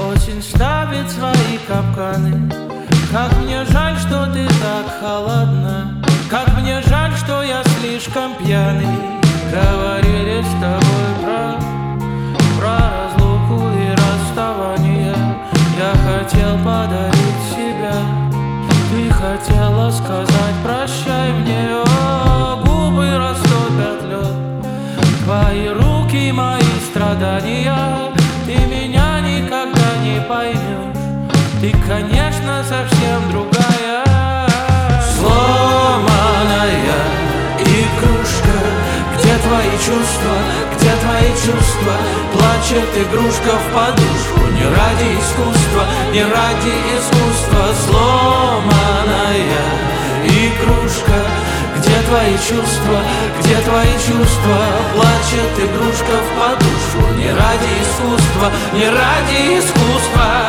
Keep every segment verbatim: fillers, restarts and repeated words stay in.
Осень ставит свои капканы. Как мне жаль, что ты так холодна. Как мне жаль, что я слишком пьяный. Говорили с тобой про, про разлуку и расставание. Я хотел подарить себя. Ты хотела сказать прощай мне. О, губы растопят лед. Твои руки, мои страдания. Ты меня никогда не поймешь. Ты, конечно, совсем другая. Сломанная игрушка. Где твои чувства, где твои чувства? Плачет игрушка в подушку. Не ради искусства, не ради искусства. Сломанная игрушка. Где твои чувства, где твои чувства? Плачет игрушка в подушку. Не ради искусства, не ради искусства.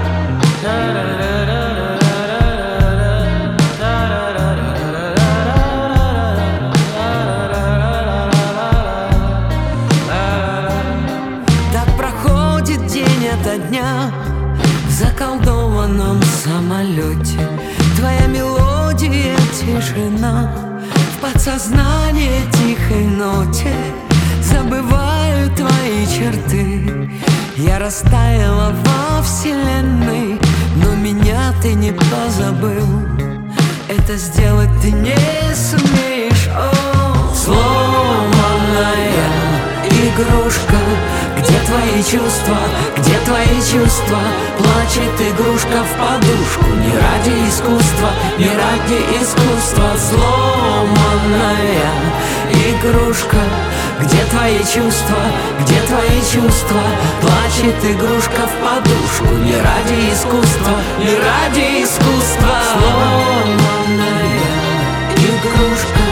Так проходит день ото дня в заколдованном самолете. Твоя мелодия, тишина в подсознании тихой ноте. Забываю твои черты. Я растаяла во вселенной, но меня ты не позабыл. Это сделать ты не сумеешь. О, сломанная игрушка. Где твои чувства, где твои чувства? Плачет игрушка в подушку. Не ради искусства, не ради искусства. Сломанная игрушка. Где твои чувства, где твои чувства? Плачет игрушка в подушку. Не ради искусства, не ради искусства. Сломанная игрушка.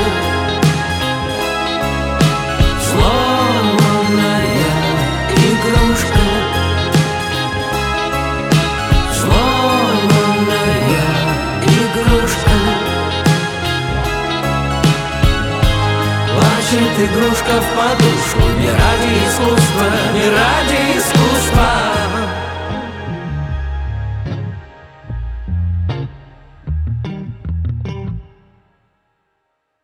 Сломанная игрушка. Сломанная игрушка. Плачет игрушка в подушку. Не ради искусства, не ради искусства.